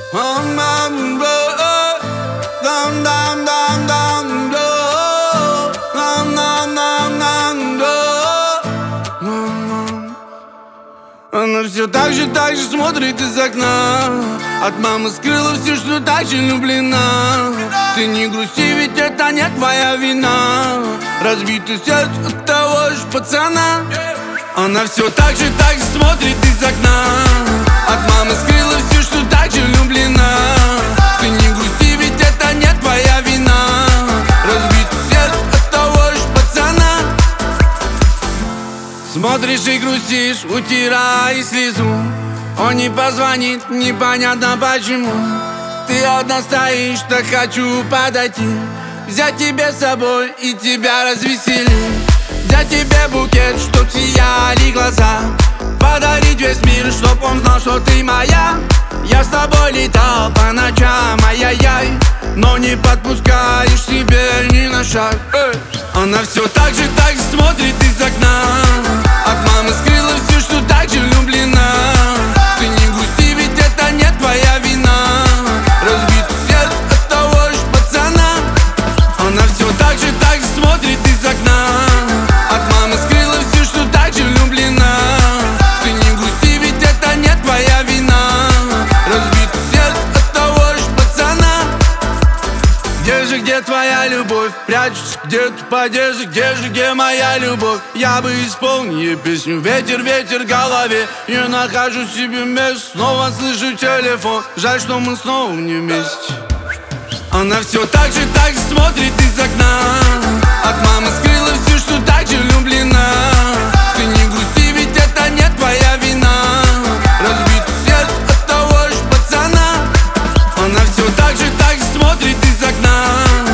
Она все так же смотрит из окна. От мамы скрыла все, что так же влюблена. Ты не грусти, ведь это не твоя вина. Разбитое сердце от того же пацана. Она все так же смотрит из окна. От мамы скрыла все, что так же влюблена. Ты не грусти, ведь это не твоя вина. Разбитое сердце от того же пацана. Смотришь и грустишь, утирай слезу. Он не позвонит, непонятно почему. Ты одна стоишь, так хочу подойти, взять тебя с собой и тебя развеселить. Взять тебе букет, чтоб сияли глаза, подарить весь мир, чтоб он знал, что ты моя. Я с тобой летал по ночам, ай-яй-яй, но не подпускаешь себе ни на шаг. Она все так же смотрит из окна. От мамы скрыла все, что так же влюблена. Ты не грусти, ведь это не твоя вина. Разбито сердце от того же пацана. Она все так же смотрит из окна. От мамы скрыла все, что так же влюблена. Ты не грусти, ведь это не твоя вина. Разбито сердце от того же пацана. Где твоя любовь? Прячешься где-то в одежде. Где моя любовь? Я бы исполнил песню «Ветер, ветер в голове». Не нахожу себе места, снова слышу телефон. Жаль, что мы снова не вместе. Она все так же смотрит из окна. От мамы скрыла все, что так же влюблена. Ты не грусти, ведь это не твоя вина. Разбито сердце от того же пацана. Она все так же смотрит из окна.